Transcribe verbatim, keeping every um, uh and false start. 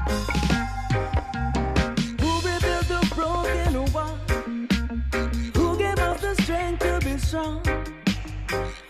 Who rebuilt the broken wall? Who gave us the strength to be strong?